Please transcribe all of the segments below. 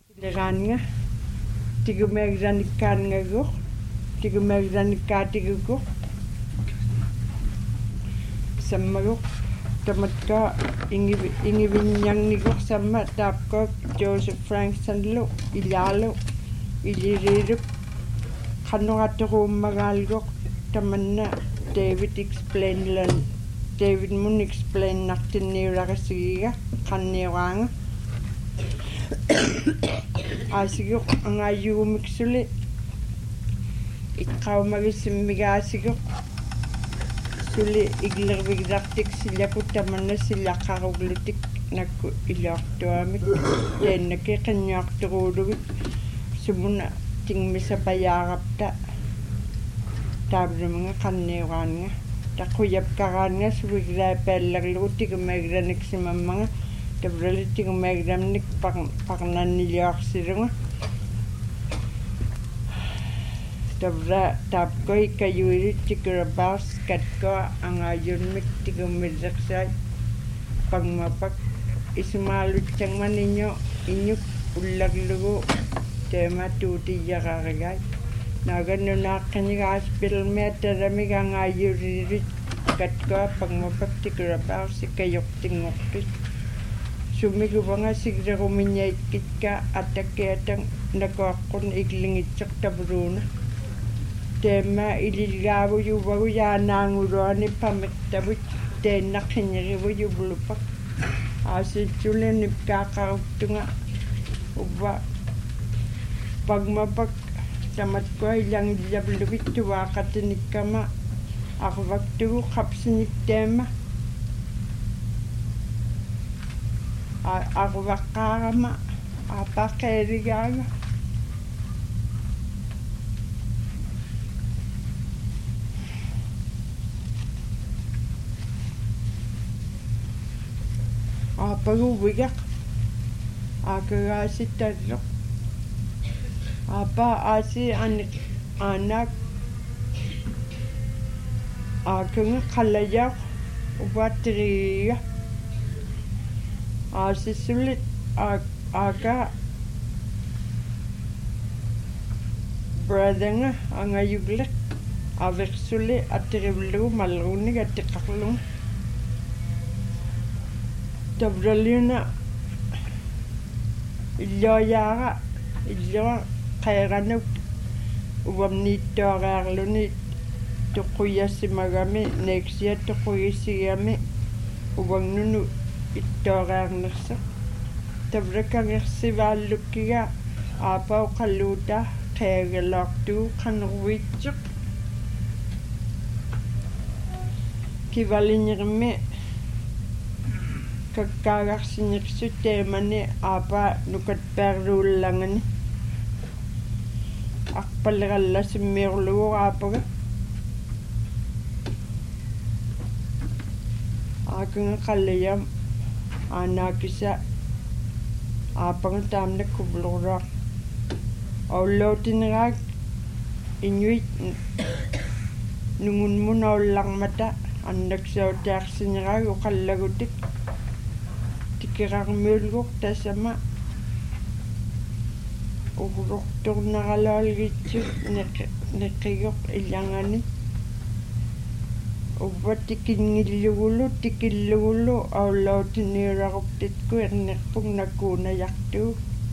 Leranga tigumegdanikkaanngagor tigumegdanikkaatigugur sammagur tamatkaa ingivinnyarnigor samma taapkook Joseph Franksonlu ilaalu iliriiluk qannuratteruummagaalgor tamanna David explainlan David mun explain nartinniularissigiga qanniuraanga Asigo angayumiksuli iqqaumagissimmigaasigo suli iglervigdartik sillakuttamanna sillaqaruglutik nakku ilaartuamik teennaki qinniarturuulugit sumuna tingmisapayaarapta taavnumanga qanniuraanga taquyapkaraanga suviglaapaallaglugu tigumaaglaniksimammaga tavralitigumaaglamnik parnanniliarsilunga tavra taapkoi kayuilit tikurabaars katkoa angayunmik tigummillersaat pangmapak isumaalutsangman inyuk ullaglugu teema tuutiyararigai nagannunaaqqiñigaaspilmiattaramik angayurilit katkoa pangmapak tikurabaars kayortingortit sumiguvanga sigleruminyaikkitka attakkiatang nakoaqqun iklingitsertavuruuna teema ililgaavujuvagu yaanaanguluani pamittavut teennaqqinñerivujuvlupak aasitsulinipkaaqaruktunga uva pagmapak tamatkua ilangillavluvit tuvaaqatinikkama arvaktugu qapsinikteema arvaqqaarama apaqeeligaaga apaguvigaq akagaasittalloq apa aasi anak akunga qallayaq uvatteriga aasissulit aka bradanga angayuglek aversulle atterivlugu malruunig atteqarlugu tavraluna illoyaara illoa qeeranuk uvamniittoaraarluni toquyassimagami neexia toquyissigami uvangnunu ittooraarnersa tavrakangersivaallukkiga aapau qalluuta qeagalaartugu qanervitseq kivalinnermi kakkaagarsinersut teemani aapa nukatpaarluullangani arpallerallassimmiorlugu aapaga aakunga qallayam aanaakisa aapanga taamna kubluruaq aullootинераак inuit nungunmun aullarmata annaksautaarsineraag uqallagutik tikirarmiulguq tasama uqulortorneralaалгитсут neqqigoq illangani uvvatikingillugulu tikillugulu aullautiniuraquptitku ernerpuk nakuunajartuu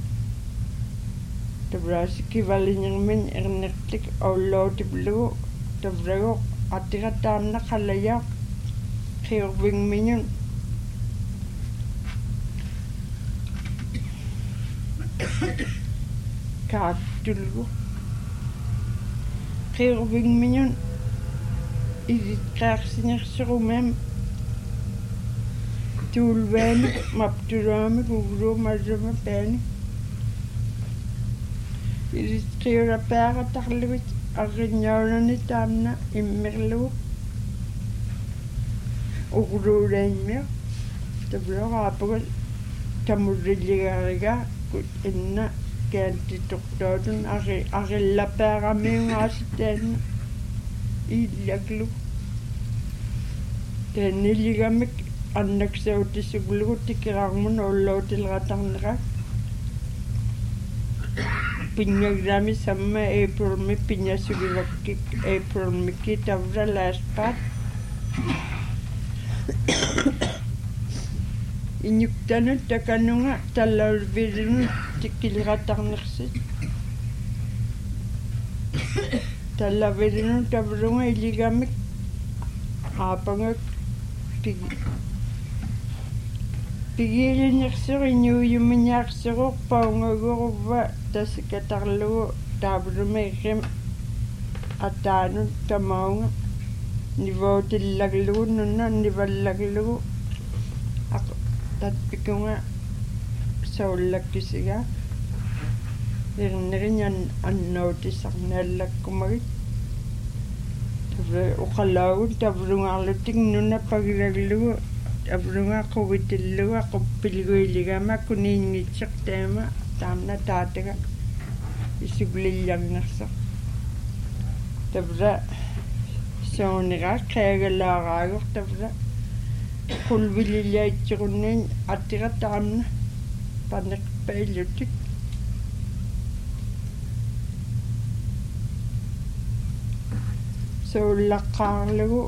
tavraasikkivalinnermin ernertik aullautiplugu tavragoq attirataamna qallayaq qiorvingmiñun kaattulgu qiorvingmiñun idiqqaarsinerserumam tuulvaani maptulaami kugluumarrama paani iditqiurapaaqatarlugit arrinnyaulani taamna immerlugu uqluulaimmiq tavloqaapagal tamurrilligariga kut inna kaantittortootun arillapaaqamiungaasitaanna iillaklu taanilligamik annaksautisuglugu tikirarmun ullautilratarnerak pinnagrami samma April mi pinnasugivakki April mikki tavra last part inyuktanut takanunga tallalvirunut tikkiliratarnersit tallavirunut tavrunga iligamik aapangak pigiilinersiru inuuyumiñaarsiruq paungaguruvva tasikatarlugu taavlumiirrim ataanut tamaunga nivootillaglugu nunna nivallaglugu tatpikunga saullakkisiga irneriñan annootisarnaalakkumagit tavre uqalaagun tavlungaarlutik nunna pagilaglugu tavlunga quvitillugu aquppilguiligama kuniingitseq taama taamna taataga isuglillarnersaq tavra sooniga qeagalaaraaguq tavra qulvilillaitsigunniin attira taamna paneqpaillutik soullaqqaarlugu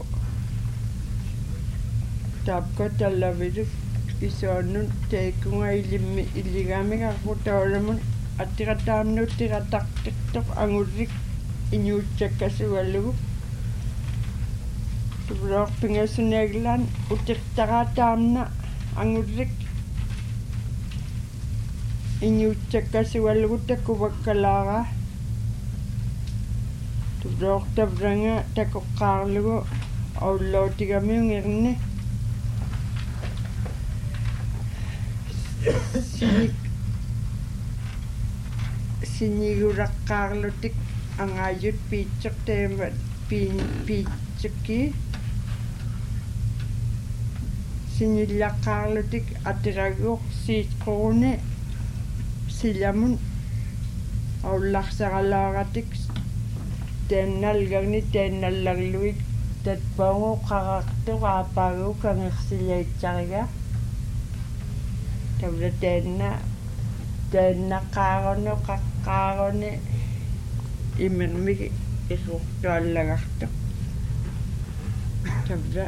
taapka tallaviduk isoonnun teikunga ilimmi illigamigarputaulamun attira taamnut tirataqtiqtoq angurrik iñuutsakkasugallugu tublor pingasuneglan utiqtara taamna angurrik iñuutsakkasugallugu takuvakkalaara tublor tavranga takoqqaarlugu aullootigamiungirni siniguraqqaarlutik angaayut piitseq teema piitsekki sinillaqqaarlutik atiraguq siitquruni silamun aullarsaralaaratik teennalgarni teennallarluik tatpaungu qarartuq aapaagu kangersilaitsariga tavla teennaqaarunu qaqqaaruni imermik irruqtuallagartuq tavla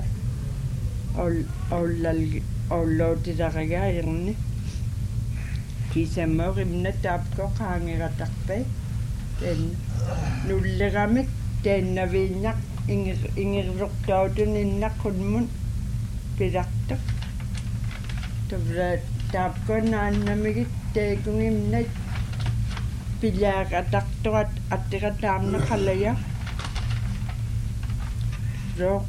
aullootilariga irni kisammoq imna taapko qaangiratarpai tenna nulleramik teennaviinnaq ingirruqtautun innaqqunmun pilartuq tavla taapko naannamigit teekungimna pilaaqatarturat attira taamna qalaya roq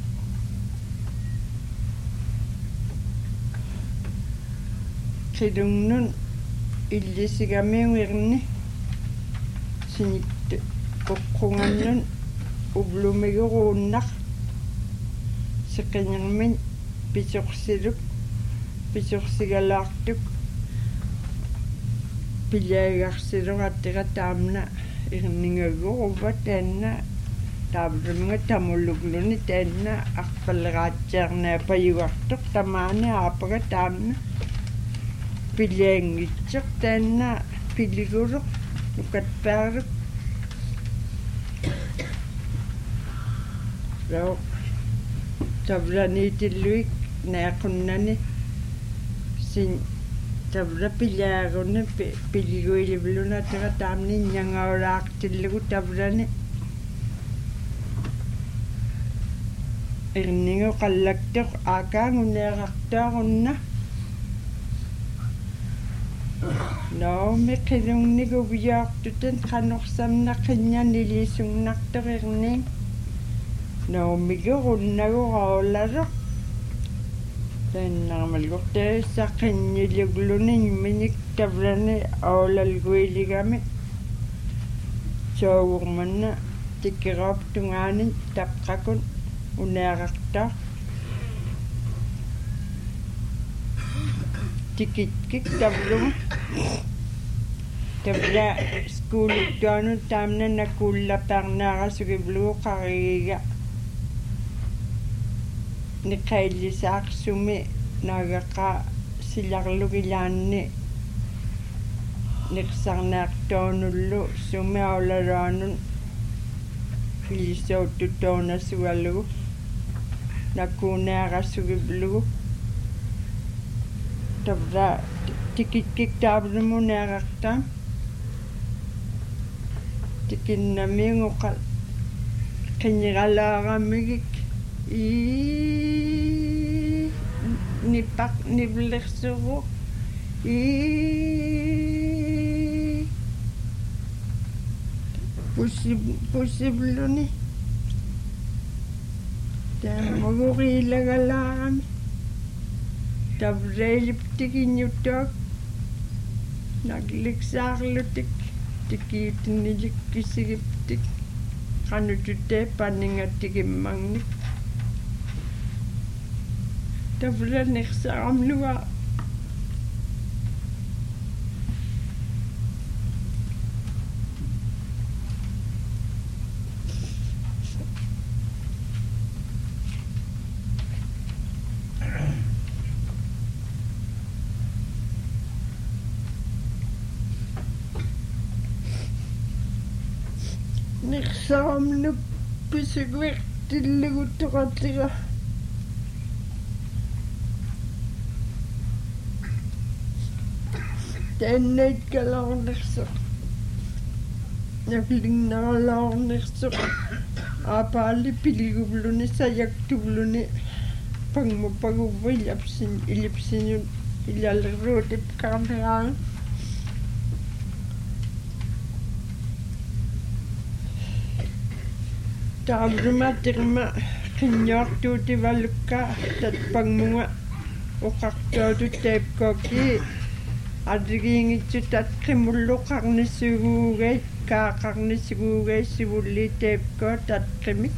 qilungnun illisigamiungirni sinit uqqungannun ublumiguruunnaq siqingermin pisorsiluk pisorsigalaartuk pilaagarsiluq attira taamna irningaguruva taanna taavlunga tamullugluni taanna arpalleraatsiarnaapayuartuq tamaani aapaga taamna pilaangitseq taanna piliguluq nukatpaaruk rao tavlaniitilluik naaqunnani sin tavla pilaagunni piliguilivluna tira taamni ñangaulaaqtillugu tavlani irningu qallaktuq aakaanguneerartuarunna noomi qilungnigu viyaartuten qanorsamna qinñanilisunnartuq irning noomigurunnaguroolaruq tennarmalgorteissaqqinniliugluni imminik tavlani aulalguiligami soogurmanna tikkiroop tungaanin taqqakun uneaqartaa tikitkik tavlunga tavla skuuluktuanut taamna nakuullaparnaarasugivlugu qarigiga niqaillisaaqsumi naagaqa silarlugilaanni niqsarnaartoonullu sumiaulalaanun ilissouttutoonasugalugu nakuuneaqassugiplugu tavra tikikkiktaavlumuneaqartaa tikinnamiunguqal qinniqalaaramigik nipaq nivlersugu possibluni taamaguriilagalaarami tavreiliptikinnyuttuak nakliksaarlutik tikiutinnilikkisigiptik qanututee panningattikimmannik tavranersaramluga nersaramluk pisugvertillugutoqatliga taannaikkalornersoq naklingnaralaornersoq aapaalli piligubluni sajaktuvluni pangmupaguvva ilipsinun ilalleruutip kaameraang taavrumatirma qinniortuutivalukka tatpangmunga uqartootu taipkoki adigiingitsu tatqimulluqarnissuguugait kaaqarnissuguugait sivulli taipko tatqimik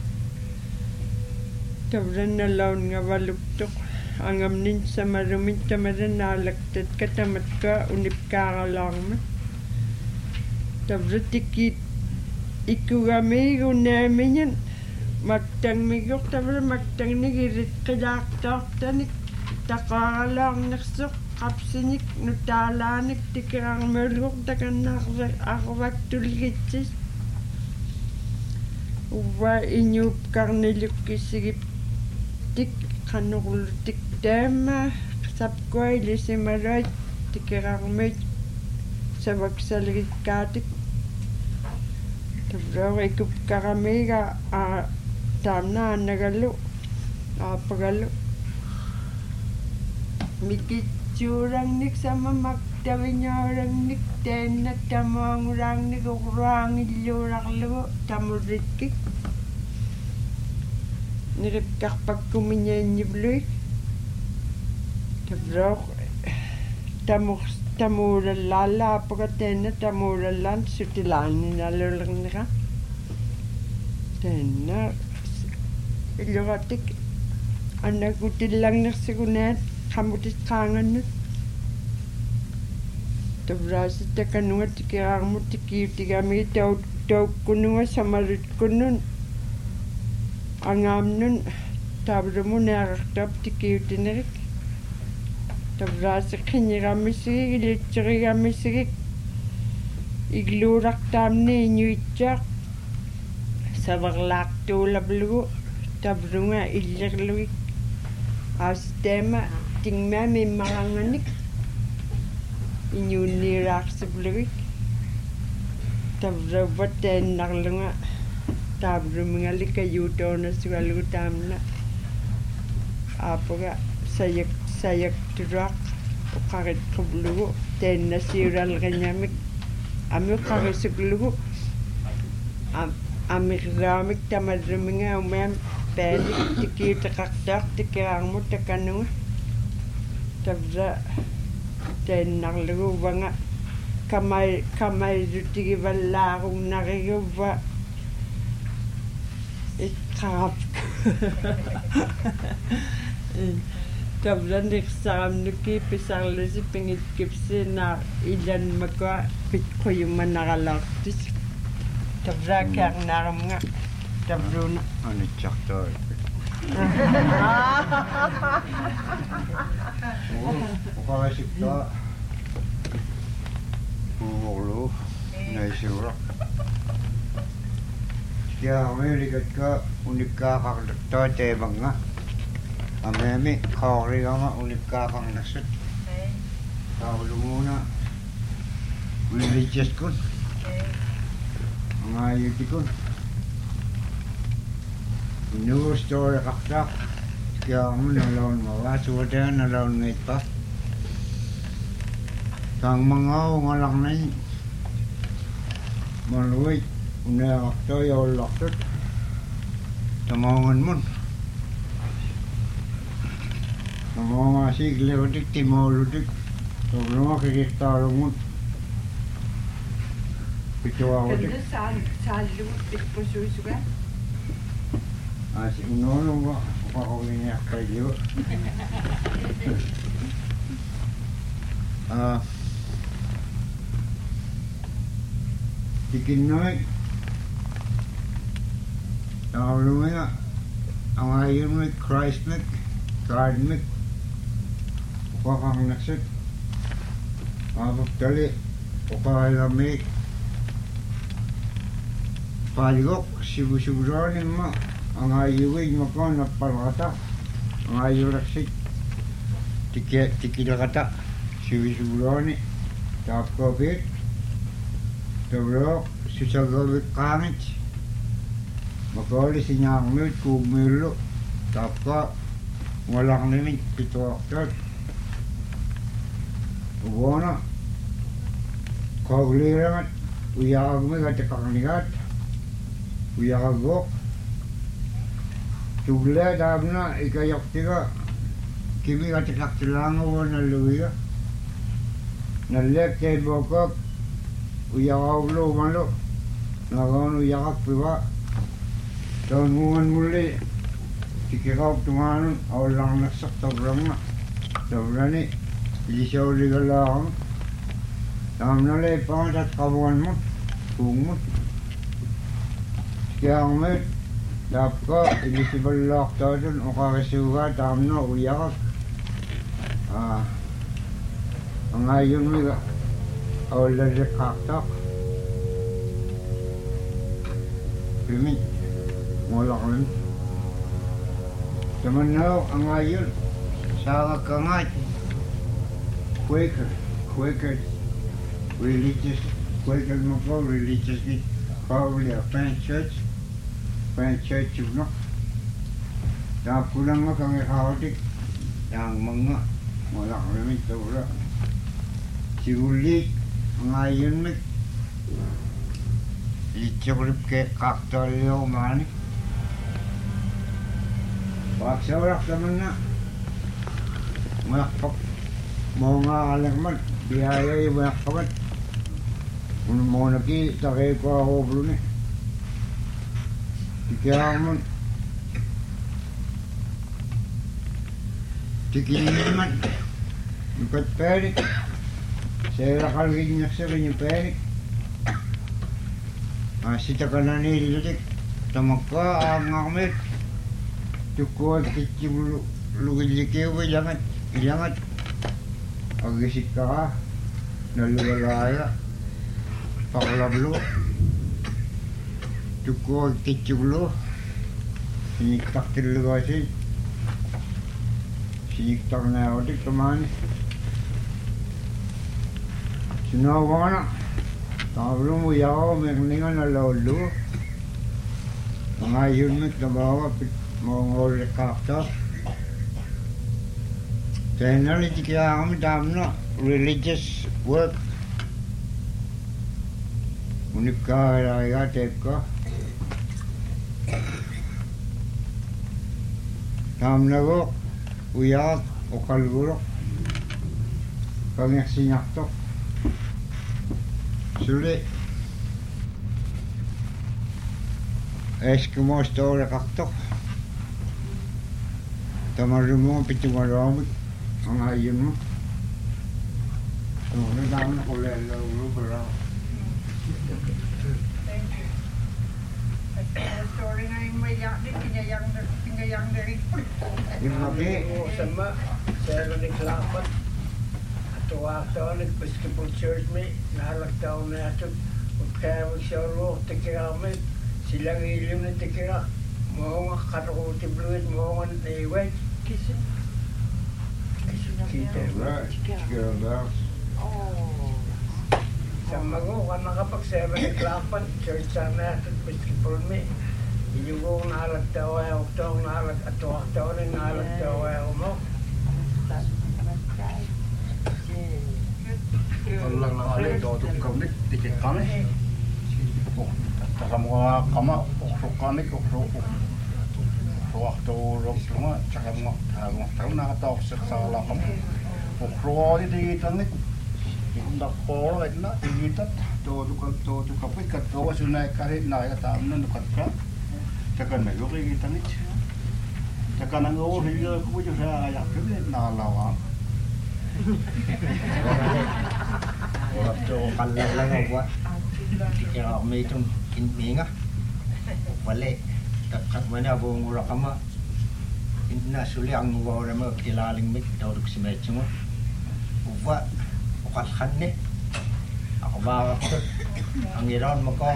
tavranalaungavaluktoq angamnin samarumit tamaranaalaktat katamatka unipkaaralaarma tavratikkiit ikkugamiigunaamingen mattangmiguq tavra mattangnigiritqilaartoortanik taqaaralaarnersoq qapsinik nutaalaanik tikirarmeuluq takannaarvaktulgitsis uva iñuupkarnilukkissigip tik qanurlutik taama sapkua ilisimaluit tikirarmit savaksalgikkaatik tavraorikupkaramiga taamna annagalu aapagallu mikitsuurangnik samamaktaviñaurangnik taannatamaanguraangnik uqruaangilluurarlugu tamurritkik nirikkarpakkumiñaanñivluik tavraor tamuulallaalla aapaga taanna tamuulallaan sutilaanninalulernera taanna illuratik annakutillangnersugunaat qamutisqaangannut tavraasittakannunga tikiraarmut tikkiutigamigi taukkununga samarutkunnun angaamnun taavlumuneaqartaap tikkiutinerik tavraasiqqinnirammissigik ilitserigammissigik igluurartaamni iñuitsaaq saverlaartuulavlugu tavlunga illerlugik aastaama tingmaami immaranganik iñuunniiraarsivlugik tavravva taannarlunga taavrumingalika yuutoonassugalugu taamna aapaga sayaktuluaq uqaritquvlugu taannasiuralriñamik amiuqqarisuklugu amirraamik tamarruminga umaam paanik tikkiuteqartaaq tikkiraarmut takannunga tavra taannarlugu uvanga kamairutigivallaarunnariguvva iqqarap tavranersaramnuki pisarlusi pingitkipsinaa ilanmakua pitquyummanaralaartis tavraakaarnaaramnga tavruuna anitsartaa uqarasiktaa Puulu naisura. Kia Amerikat ka unika kakdakta tebanga. Amemi kawri ama unika kang nasut. Tawlu muna religious kun. Mga yuti kun. New story kakdak. Kia mo nalaon mawa. Suwada nalaon ngait pa. Kang mangaw ngalang na yun. Maluwit. Una kakta yaw laktut. Tamangan mo. Tamangan siglewadik timoludik. Tamangan kikistaro mo. Pituawadik. Kanda salutik po susuga? Si uno ba? Pakawin niya kayo. Tikinnoy. Tawlo nga. Ang ayon mo Christ mek. God mek. Pakang nasik. Abagtali. Pakalamik. Paligok. Sibu-siburanin mo. Ang ayuwig mo ko na palakata. Ang ayuraksik. Tikilakata. Sibu-siburani. Tapkopit. Tabrok. Susagawik kangit. Makoli sinyangmit. Kumilo. Tapka. Walang limit. Pito aktot. Ubona. Kaglirangat. Uyakagmig at kakanigat. Uyakagok. Tugle dabna ikayak tiga kimi katikak tilango na luya nalek kay bokok uyakawlo malo nagawan uyakak piwa tangungan muli tikikaw tumanon awalang nasak tabrang na tabrani ilisaw ligalang tamnalay pangat at kabuan mo kung mo kaya ang met Dapko, ilisibal lakta dun, o kakasuga, tamno, uyak. Ang ayon mo, awala kaktak. Pimit, mulak lang. Taman na, ang ayon, sa kangat. Quaker, religious, Quaker mo po, religious, probably a French church. Church no. Kulang nga kami kaotik. Yang mga wala kami tawala. Sigulit ang ayon mit. Itsikrip ke kaktalyo mani. Paksawarak naman na. Malakpak. Mga alakman. Biyaya yung malakpakat. Kung mga nakita kayo ko ako bro ni. Kaya mo tikin naman yung patperik sa rakalagin niya sa kanyang perik sita ka na nililik tamak ka ang akamit tukod kityung lugilikyo ilangat agisik ka naluwalaya pakalablo tukod kitsulo siniktak tilugasin siniktak na otik tamani sinawa na tablo mo yaw merningan na lolo mga yun tabawa mga olik kakta generally kaya kami damno religious work unik ka raya tep ka Tamnago, uyak, o kalgurok, kanyang sinyaktok. Suli, Eskimo store kaktok. Tamarumo, pitumaramot, ang ayon mo. So, nadaan na ko lalo, pero Story na yung mayak din, pinayang na rin po. yung laki, sama, saya rin salamat. tuahtaon Episcopal Church mi nalagtaon na ato kaya magsaro tikirami silang ilim na tikira mo nga karuti bluet mo nga naiway Kisa. kita Right. Tikira bells. Oh. sa mago ka nakapag 7 o'clock pa church na ato Episcopal mi inyong nalagtaon ay oktaon nalag at tuahtaon ay nalagtaon ay mo Allah ala do tu kamit tiket kami takamwa kama okro kami okro waktu rok semua takamwa tahu na tahu sekala kami okro di tangit indak pol na itat do tu kapit kat do sunai karit na ya ta amna kat pra takan me lo ri tangit takan ang o ri ko jo sa ya ke na lawa waktu kalau lang buat kira kami itu kinminga wale tak mana bu ngurah kama inna suli ang ngurah nama kilaling mit tahu si macam buat bukan khanne aku bawa ang iran mako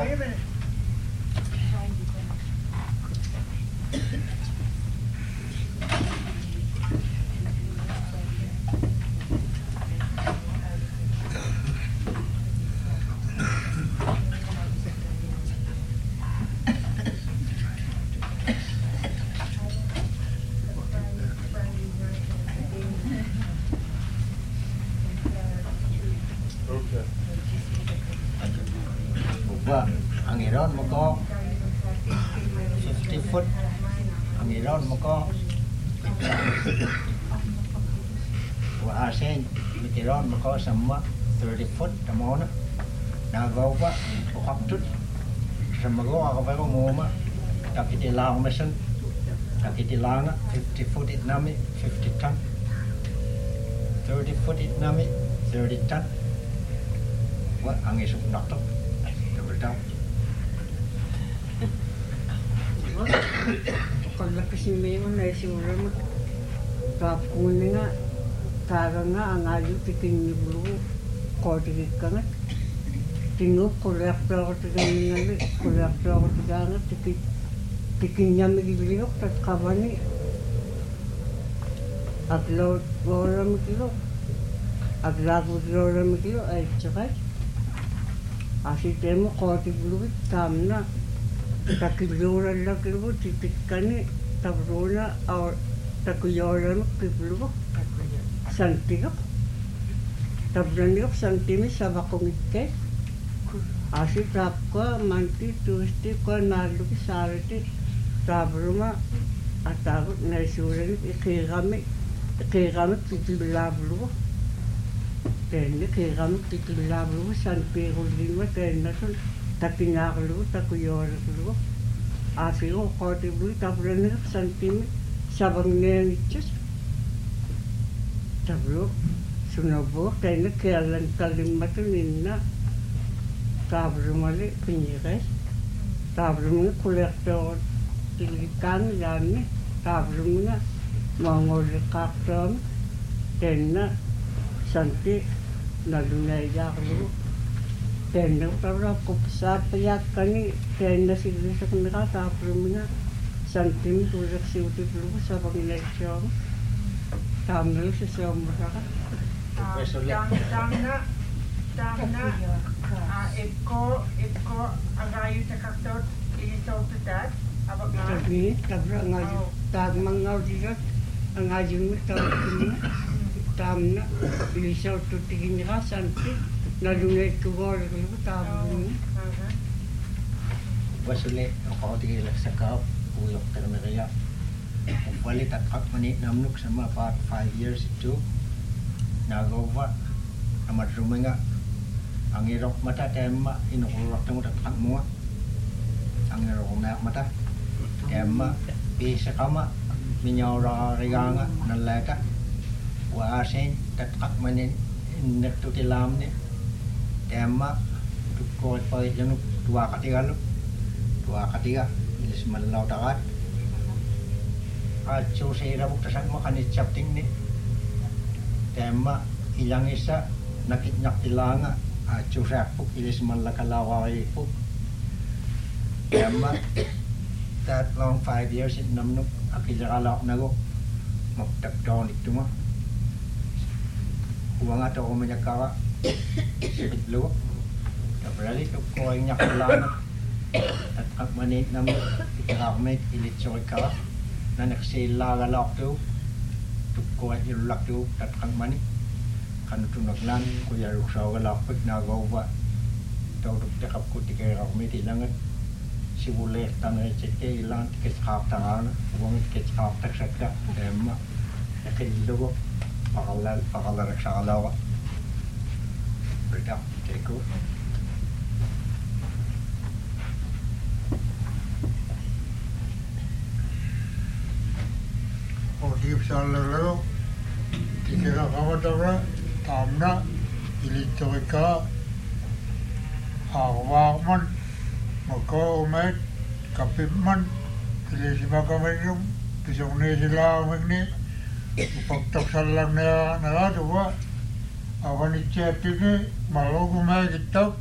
buat ang iran mako 50 foot ang iran mako wa asen mitiran mako sama 30 foot tamona nagawa bukaktut sama go ako pa mo ma takitilang mission takitilang 50 foot it nami 50 ton 30 foot it nami 30 ton wa ang isuk nakto daw Kalau kasi memang na siguro mo tapon nga taga nga ang ayo tikin ni bulu ko tigit ka nga tingo kolektor ko tikin nga kolektor ko tikin nga tikin niya migiliyok tat kabani upload wala mikilo wala mikilo ay tsaka así tenemos corte blue tamna takilura la club tipikani tabrona or takuyora blue santigo tabrani santimi sabakongite así tapko manti tusti ko nalu ki sarati tabruma atago naisuren ikigami tikila blue tenne kairam tikilablu san pero lima tenne sun takinarlu takuyorlu afiro kote blu tabrene santimi sabangne niches tablu sunabo tenne kelan kalimatu ninna tablu male pinires tablu kolektor tilikan yani tablu na mangol kakton tenne santi nalunay ako tenda para ko sa payak kani tenda siguro sa kamera tapos mga santi mi tulak si uti dulu sa pag-eleksyon tamno sa somra Damna eko agayu takaktot ito tutat abag na tabi tabra ngayon tagmang ngayon ang ngayon mo tawag tamnailisaw tutigin ka santi nalunay tuwar ko tamno wasule ako tigil sa kap ulok termerya wali takak mani namnuk sama part 5 years itu nagawa amat rumenga ang irok mata tema inukulok temu takak mua ang irok mata tema bisa kama minyora riganga nalaka wa asen takak manin nak tu tilam ni tema tu ko pa janu dua ketiga ilis malau takat acu sira buk tasak makan chapting ni tema ilangisa nakitnyaktilanga chusapuk ilis malakalawaipu yama that long 5 years in namnuk akilakalak nago magtakdonik tuma uang atau menyakawa sedikit lu berarti tu kau yang nyaktilanga at akmanit namnuk ikarmet ilit sorikala nanak sila galak tu kau yang ilulak tu at akmanit kan tunaglan ko yaruk sa galapit na gawa taw takap ko tikay rakmet ilangat sibule tanay cheke ilang tiket khap tangan uang tiket khap tak sakta emma nakillo pakala raksalawa berdak teko Odip salalo tikira kamatara tamna ilitorika arwagman mako umet kapitman ilisima kamenum pisongne sila magni upaktak salang na naratuwa awani chatini malogu mai kitab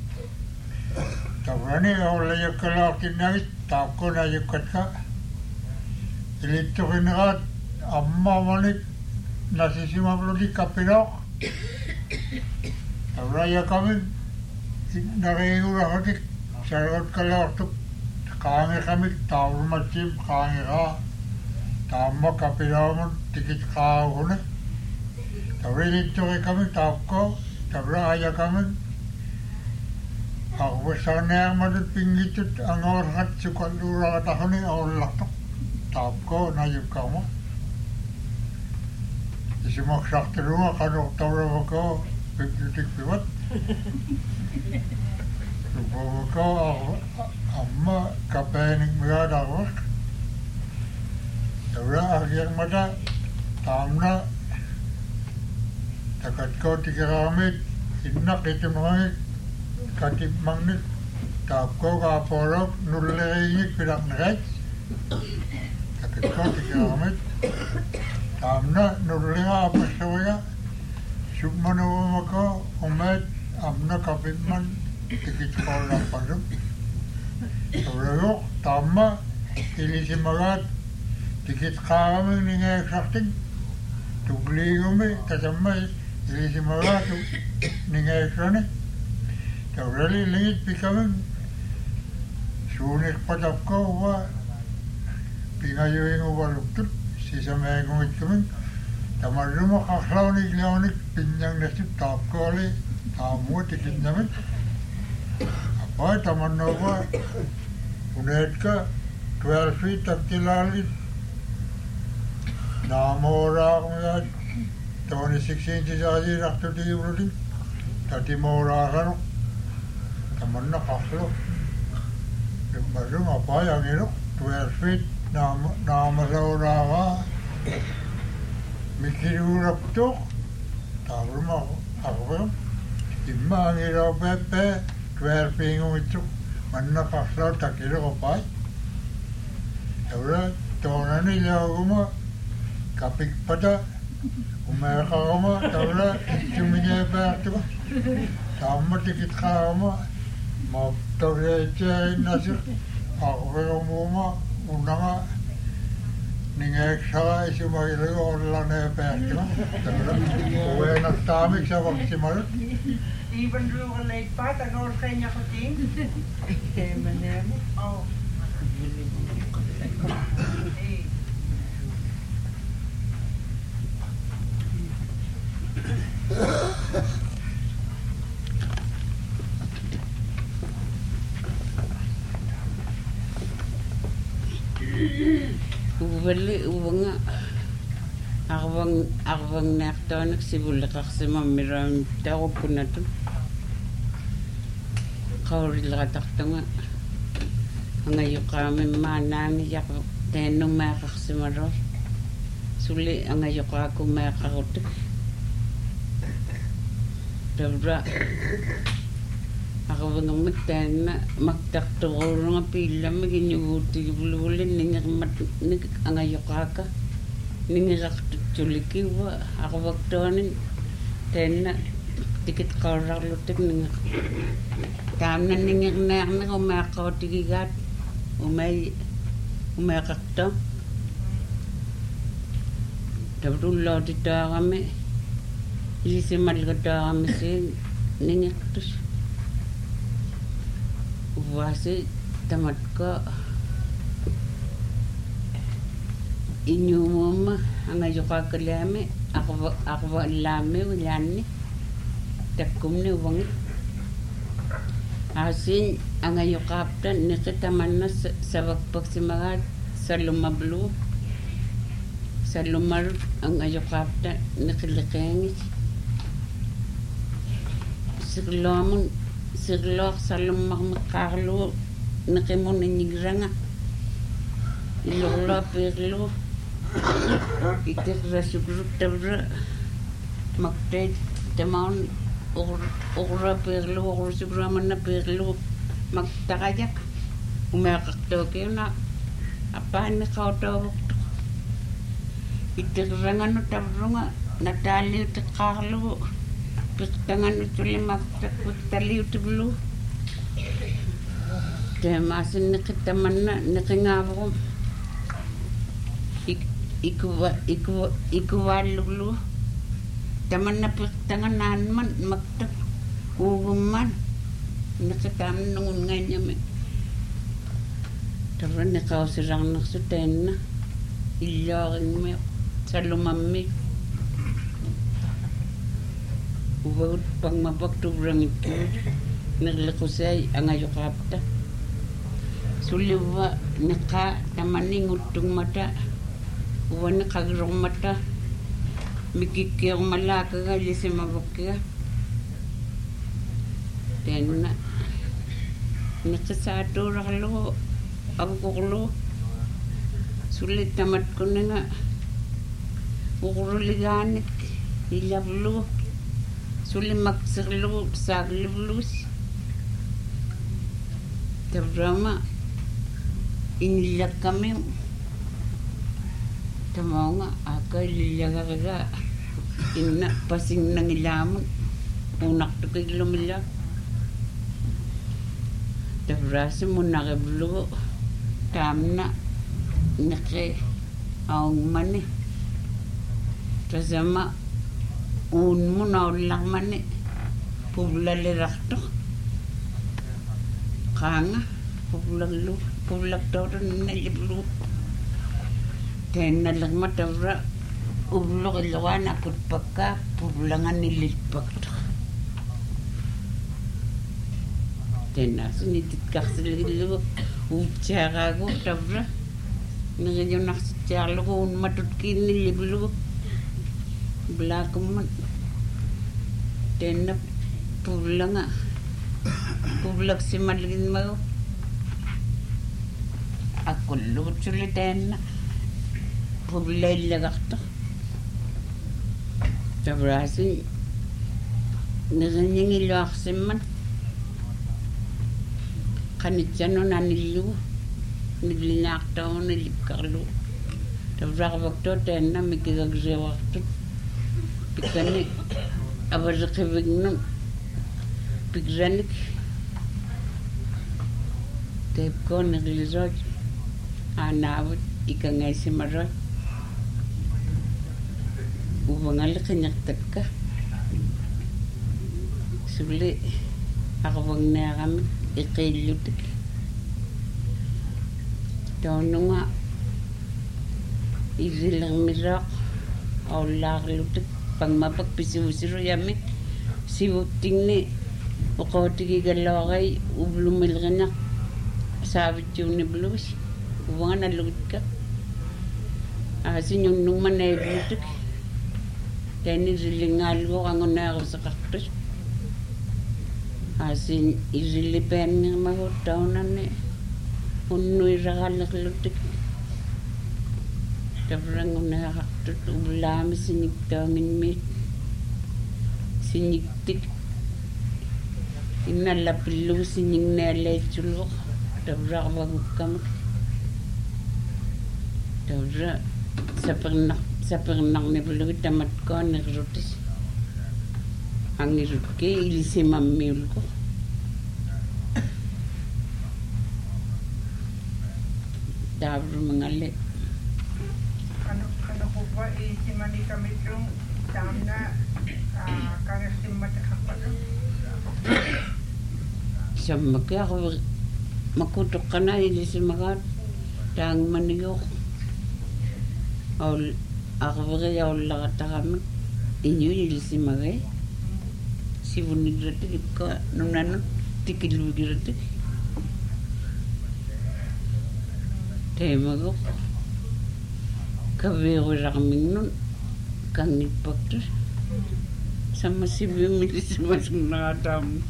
tabrani awlaya kalakin nagit tapko na yukatka ilitorinat amma manik nasisima blodi kapinok raya kami narayura hati sarot kalortuk kange kami taur macim kange ka tamma kapinamun tikit kahune tawili toke kami tapko tabraya kami aku sana madut pinggitut angor hat sukalura tahuni awlak tapko najib kamu isimak sakti rumah kanok tawra ko bibliotek piwat lupa ko amma kapening megada ko tawra akhir mata tamna takat ko tikiramit innak itu mga katip mangnit tapko ka porok nulleringik pidak nakat takat ko tikiramit tamna nurlinga apa soya submanu maka umat amna kapitman tikit sekolah panduk tabrayok tamma ilisi magat tikit kami ningai sakting tugligumi tasamai ilisi magat ningai sana tabrali lingit pikamin sunik patapko wa pingayoing uwaluktut sisa mengungit kami tamaruma kakhlaunik launik pinyang nasib tapkoli tamu tikit namin apa tamanova unetka 12 feet taktilali namora mga 26 inches aja rakto di brodi tati mora kano tamanna kakhlo baru apa yang itu 12 feet nama saudara mikirurap tu tahu mah aku imang iro pepe 12 pingu itu mana kasar tak kira apa orang tahun ini jauh mah kapik pada umur kau mah tahu cuma nyampe tu sama tikit kau mah mau tahu aja nasi aku mah unanga ningai sa isu magilo orang ne pekna we nak tamik sa maksimal even though late part and all kanya ko ting oh Ubali ubanga arwang naktonak sibul qaxsima miram taw kunatun qawri laqtaqtanga anga yuqame manani yaq tenu ma qaxsima ro suli anga yuqaku ma qaxut tabra arwang mutana maktaqturunga pillam ginyuti bululin ningamat nik anga yuqaka ningirak tuliki wa arwaktonin Tena tikit qararlutik ninga. Taamna ningirnearne umaaqautigigaat umaqaqta. Tabrullautitaarami ilisimalgataarami siin ningirtus. Uvasi tamatka inyumuma angayuqaakalaami aqva laami wilaanni takkumni uvangi asin angayuqaapta niqitamanna savakpaksimagaat salumablu salumar angayuqaapta niqiliqeengit sirloq salummarmeqqaarlu niqimun innigranga ilorla perlu itirrasukruttarra maktait tamaun urra perlu urusukuramanna perlu maktaqajak umeaqartuukiuna appaanni qautavuktu itirranganu tarrunga nataalliutiqqaarlu piqtanganu tulimaktakkuttaliutiblu temaasin niqittamanna niqingaavarum ikuvaalluglu tamanna piqtangannaanman maktak uugumman niqitaamnungunngaiñami tarra niqausirarnersu taanna illooringmi salumammi uvaut pangmapaktuvrangittuut nirliqusai angayuqaapta sulliva niqa tamaninguttummata uvani qagirumata mikikkiumalaakiga lisimavukkiga tenna niqisaatuurarlu avukuqlu sulli tamatkuninga uquruligaanik ilavlu sulli maksirlu saaglivlus tavrama inillakami tamaunga akallillagariga inna pasinnangilaamun unaqtukiglumilla tavrasi munaqiblu taamna niqi aungmani tasama unmunaullaqmani puvlaliraqtuq qaanga puvlaqtaurunnaliblu tennallerma tavra uvluqilluqaana putpakka puvlanganillilpaktuq tennaasinitikkarsiligillugu uutsaaqaagu tavra niqiyunarsitsiarlugu unmatutkiinnilliplugu blaakumman tenna puvlaksimalginmagu akkullugutsuli tenna puvlaillaqartuq tavrasi niqinñingilluarsimman qanitsanunanillugu niglinaaqtaunillipkarlu tavraqvaktua tenna mikigagriuartut pikani avariqivignun pikranik teepkooniqilirot aanaavut ikangaisimarot uvangalliqiniqtakka sulli aqvagneaqamik iqiillutik taununga irillermiloq aullaarlutik pangmapak pisiusiruyamik sivuttingni uqootigigalluarai uvlumilrinaq saavitsuunibluus uvanganallugitka aasiñunnungmaneivlutik tainirilingaalluuq anguneeruseqartus aasin irillipeannirmagut taunanni unnuiraqallerlutik tavranguneeqartut uvlaami siniktaanginmiit siniktik innallapilluu siningnealeitsulluq tavraqvagukkamak tavra sapernarnivlugi tamatkoonirrutis angirutke ilisimammiulko Davrumangalle Kana kuwa isimani kami tung tamna kangastimmatakapalo Sammake ako makutok ka na ilisimagat tang maniyok Aul ako kaya ulakata kami inyo ilisimagay sivunigiratik ka nunano tikilugiratik Temago Kavira Minun Kangit Pactus Sama Sibimis Masnadam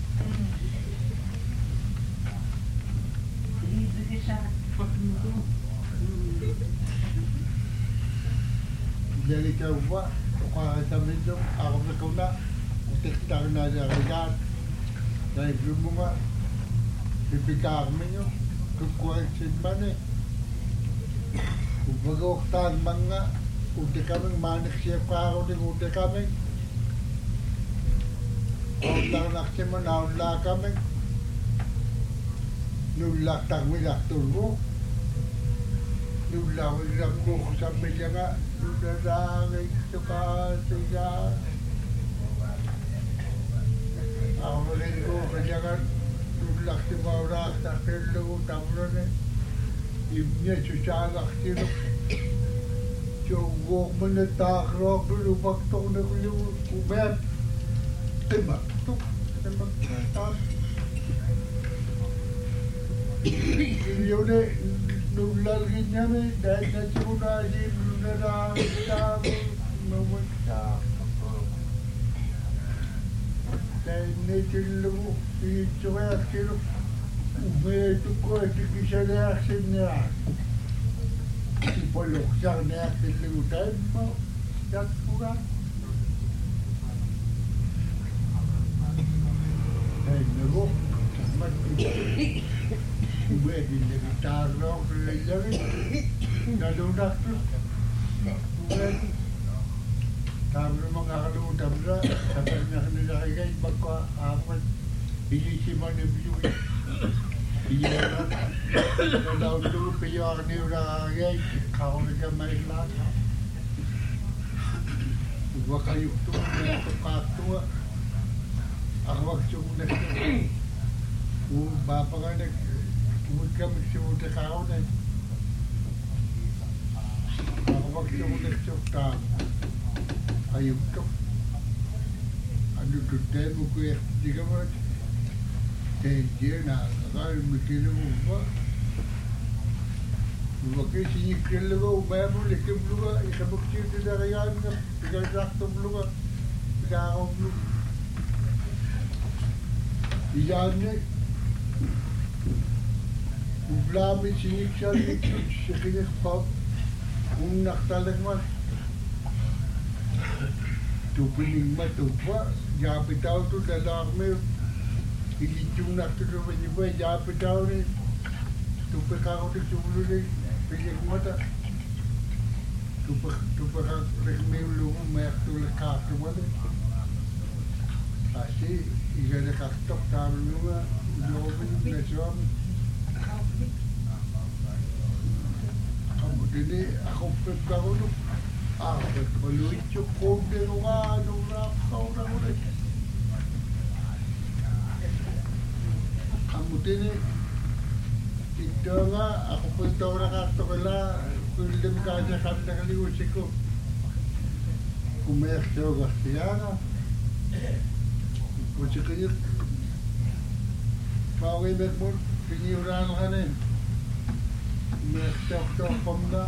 Jadi coba kalau kami itu aku berkona untuk tanah jalan dari belum dipikar minyo kekuatan mana Ubagoktan mga uti kaming manik siya karo din uti kaming Outlang naksiman naunla kaming Nulak tagmilak turbo Nulak wilak mo ko sa milya nga Nunarangay suka siya Ako rin ko kanya nga Nulak si Maurak takilo tamro na Ibnya susana kilo Jogok menetak rock dulu waktu nak kuliah kubet tembak tak Ini udah nulal gini ni dah cuma aja nulal kita memecah dan ni cilo ini cuma cilo Itu kau dikisah dah senyap. Polok jangan nak dilutan mau jat pura. Nego mat Ube di taruh lagi. Lalu dah tu. Ube taruh mengalu tamra sampai nak lagi bakwa amat. Ini cuma ni bijui. Iya, kalau dulu pior ni orang lagi, kau ni kemai lagi. Gua kayu tu, tu katu, aku cuma nak, bapa kan nak, muka mesti muda kau ni. Aku cuma nak cakap, kayu tu, anu tu deh buku jika mana. Dia nak kalau mungkin lupa, mungkin sini kalau bayar boleh keluar, ikan bukti itu dari yang ikan rakto keluar, ikan orang keluar. Ikan ni, belum sini cari sekitar pop, nak tarik mas, tu pening mas tu apa, jangan beritahu tu dalam mail. Ini cuma nak tu berjumpa jawab beritahu ni, tu perkara tu cuma ni pergi ke mana, tu perkara rekmeh lu mak tu lekat tu mana, asyik ia lekat tok tahu lu jawab ni macam, kamu ni aku perkara tu, kalau itu kau dengar kau orang Kamu ini itu nga ako po ito nakato kala kulim kanya kanta kali usiko kumerso gastiana usiko yun paway megmur pinyuran kanin kumerso to pamna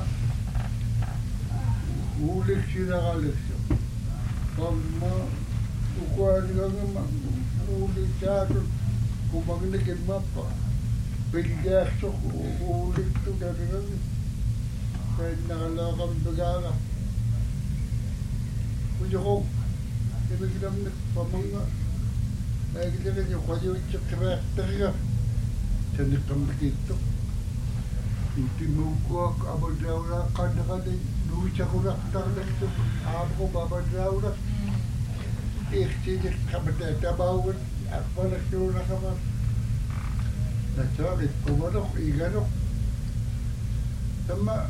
ulik sila kalisyo pamma ukuan nga ulik siya Kung magiging mapa, pagyaso ulit ito gano'n. Kahit nakalakang bagara. Kung ko, kinaglam na pamanga. Nagilagan yung kayo yung karakter ka. Sa nakambag ito. Hindi mo ko abadaw na kada-kada. Nuwi sa karakter na ito. Amo ko babadaw na. tiiksiilik kamata tabauvat apalaktuunakamat natsorit kumanok iganok sama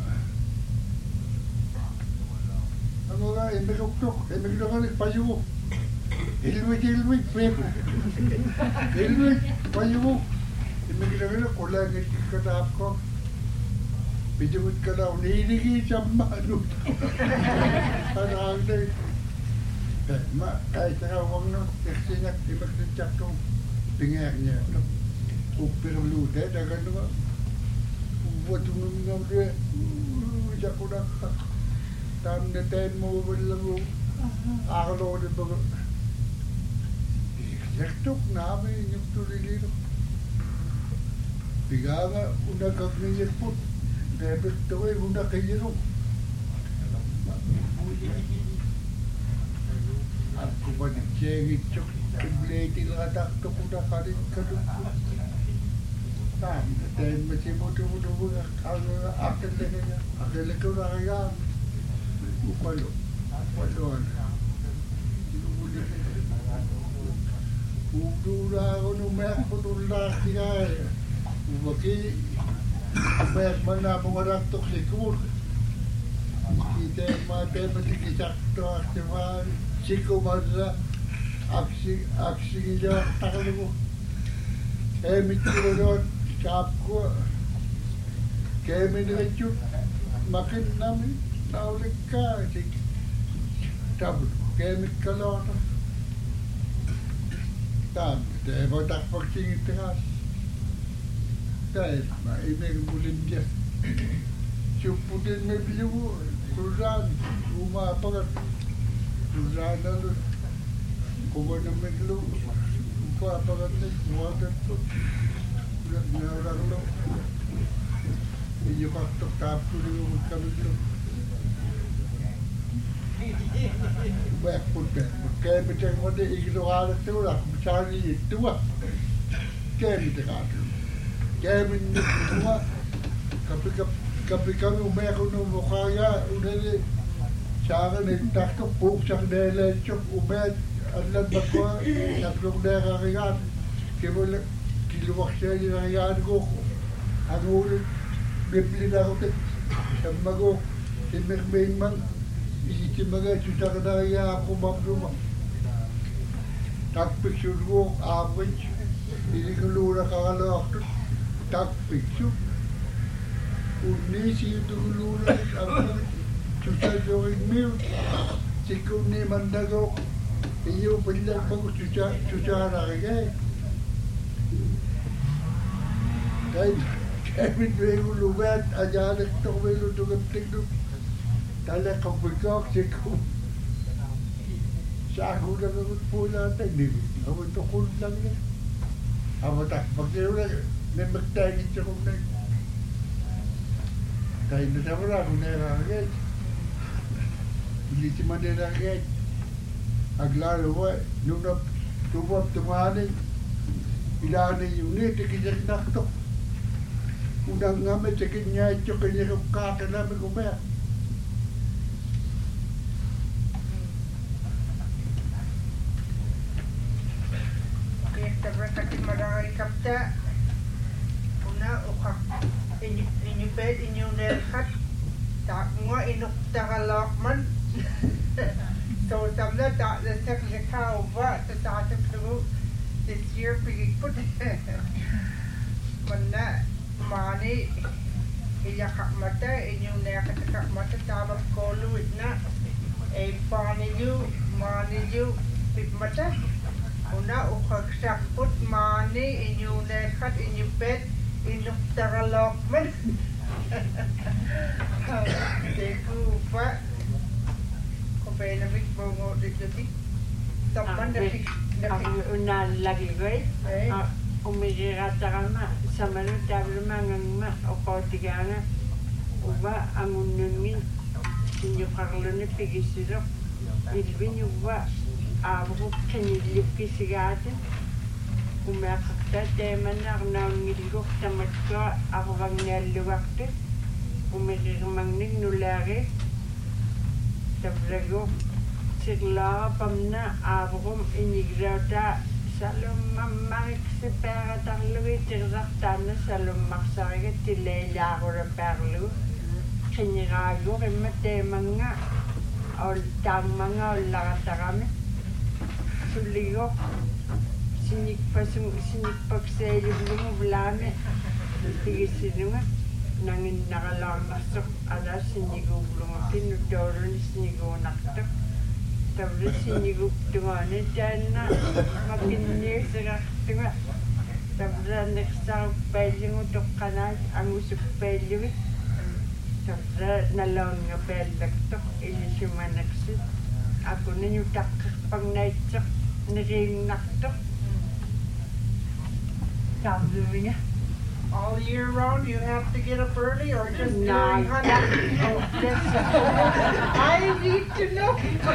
amoga emekoktok emekoktok payugo ilmit peku ilmit payugo emekoktok kolangit kadapko bijut kalau niligi sama lu ada mak kai tengah wang no eksinya dibakcak tu pingaknya upir lu deh dagan tu buat nunggu dia jakudak tam neten mau berlalu aglo de bag yaktuk name nyuktu dili bigaga una kagni put debit tu una kayiru aku banyak cengit cok blade ladak tu udah kali kedua tam neten masih mudu kalau akan lekau raya upalo udura kono mek putula kiai ubaki mek mana mengarak tok sikur kita mate matikisak to aktivan siko maza aksi jo takalo mitiro kapko kemen recu makin nami naulika sik tabu kemen kalona tam de botak poking teras dai ma ime bulim dia chuputin me biu Sudan rumah apa kan Sudan lalu koban meglu apa kan ni water tu na orang lo iyo kakto tapu dulu kami tu baik pun kayak macam mana ikut orang tu lah mencari itu lah kayak macam tu kayak macam tapi kami umeh kuno mukanya udah ni cara ni tak kepuk cak dele cuk umeh alat bakwa nak dong dera rian kebol kilo waktu ni rian go aku beli dah aku sama go emek memang isi maga cuca kedaya aku mampu tak pikir go average ini keluar kalau tak pikir Unisi itu keluar apa cuca join mil cikgu ni mandago iyo benda bagus cuca lagi Kevin dulu luar aja ada tu belu tu ketik tu kalau kau berkau cikgu saya sudah berpulang tadi apa tu kulang ni apa tak pakai orang memang tak cikgu ni Kaya na sa mga kung naragat. Hindi si man naragat. Aglaro ko, nung natubap tumanin, ilanin yung nit, ikinyak nakto. Unang ngamet, ikinyak yung kanya kong kaka namin kumaya. Kaya berkati marang kapta, una ukak. Inyo bed, inyo nerkat, tak mga inok takalakman. So, samla tak nasak sa kauba, tatatap mo this year, pigipot. Mana, mani, ilakak mata, inyo nerkat mata, tabak koluit na, panilyo, manilyo, pip mata. Una, ukak sakpot, mani, inyo nerkat, inyo bed, Inok takalakman. Teku pa. Kopay na big bongo dito. Tapan na big. Ang una lagi ko umirata ka na. Sa manong tabi mga o kautika na. Uba ang unungin. Sinyo karlo na pigisiro. Ilbin yung uba. Abo kanilip kisigate. Umakakta teman nak nangilgo tamat ko ako bang naluwakte umirmangnig nulari tabrago Sirlaapamna aavurum iniglauta salummariksi tirrartaanna salummarsariga tileilaarulapaarlugu qiniraagurimma teemanga taammanga ullaratarami sulligo sinikpakseeyullugu vlaame tigisinunga nanginnaqalaarnarsoq ala siniguullunga kinnutooluni siniguunartoq tavrisinniguptungaani taanna makinniusirartunga tavraanneqsaruppaillugu toqqanaat angusuppaillugi tavra nalaunga paallaktoq ilisumaneqsit akuninu taqqirpagnaitseq neriinnartoq tavluminga. All year round you have to get up early or just during honeymoon? I need to know.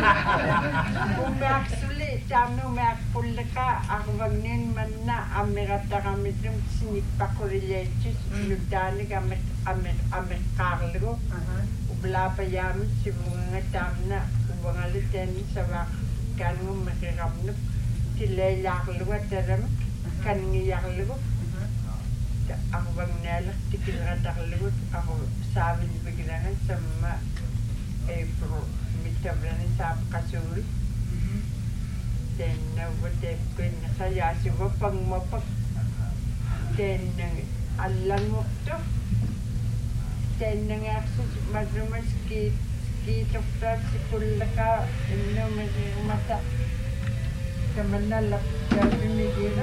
Umaksuli tamu makpullaka arvagnin manna amirataramittum sinikpaqulileitsis nuttaanik ameqqaarlugu ublaapayaamit sivunga taamna uvangali taani savaaq kaangum meqiramnup tilleilaarlugu tarama kanngiyarlugu arvagnaalaq tikilratarlugut aru saavilvigilangan samma April mittavrani saapqasuul tennavvateepkuinna sayaasuvapangmapak tennangi allangortuq tennangaarsus madrumas kiitortaatikullaka innumirirmata tamannallaq taavimigila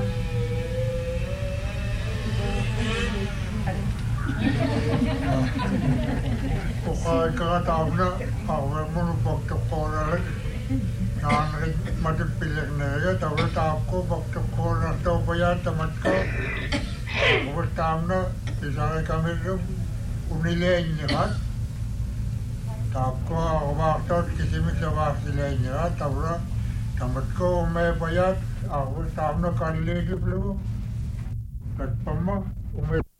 Ukakaataavna arvemunu paktoqqoonalak naanrit matippilerneega tavla taapko paktoqqoonartoopayaat tamatkaa uvataamna pisarikamirrum unileennyirat taapko arvaartoot kisimisavaarsileennyirat tavla tamatko umeepayaat arvataamna kalliikiplugu tatpamma ume